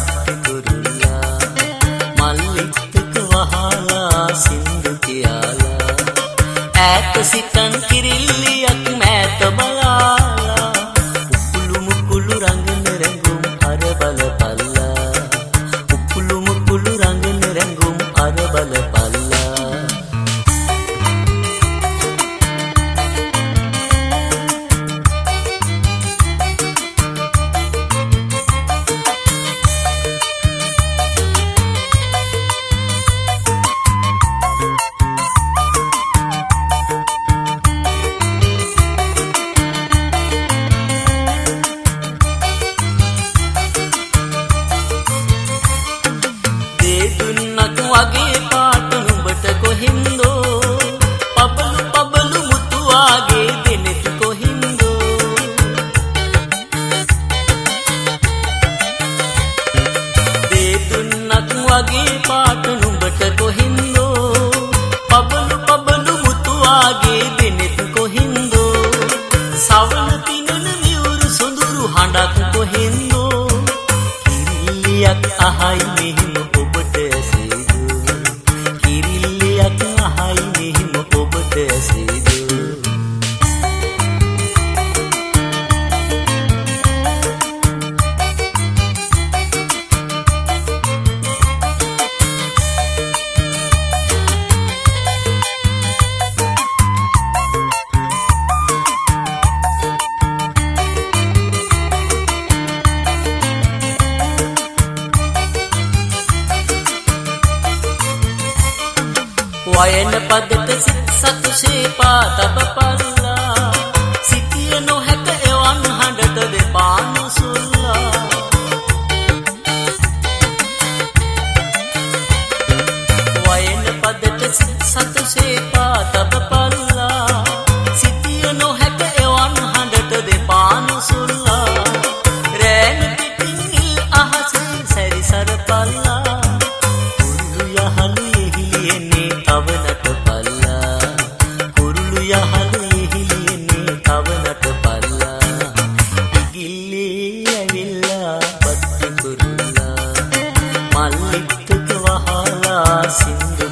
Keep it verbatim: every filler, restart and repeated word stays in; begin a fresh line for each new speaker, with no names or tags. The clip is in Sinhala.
පට්ටි කුරුල්ලා මල්ලිත්තක වහලා සින්දු කියාලා ඈත සිතන් කිරිල්ලියක් මෑත බලාලා උකුළු මුකුළු රංගන රැඟුම් අර බලපල්ලා උකුළු මුකුළු රංගන රැඟුම් අර බලපල්ලා වගේ පාට නුඹට කොහින්දෝ පබලු පබලු මුතු වාගේ දෙනෙත් කොහින්දෝ දෙතුන්නක් වගේ පාට නුඹට කොහින්දෝ පබලු පබලු මුතු වාගේ දෙනෙත් කොහින්දෝ සවන පිනන මියුරු සොඳුරු හඬක් කොහින්දෝ කිරිල්ලියක් අහයි මෙහිම ඔබට අහයි මෙහිම ඔබට ඇසේද වයන පදට සිත් සතුසේ පාතබ පල්ලා සිටිය නොහැක එවන් හඬට දෙපානු සුල්ලා වයන පදට සිත් සතුසේ පාතබ පල්ලා සිටිය නොහැක එවන් හඬට දෙපානු සුල්ලා රෑන පිටින් ඉල් අහසේ සැරිසර පල්ලා උල්ලු යහලු එහිලියනේ තවනට පල්ලා කුරුළු යහළු එහිලියනේ තවනට පල්ලා ඉගිල්ලේ ඇවිල්ලා පට්ටි කුරුල්ලා මල්ලිත්තක වහලා සින්දු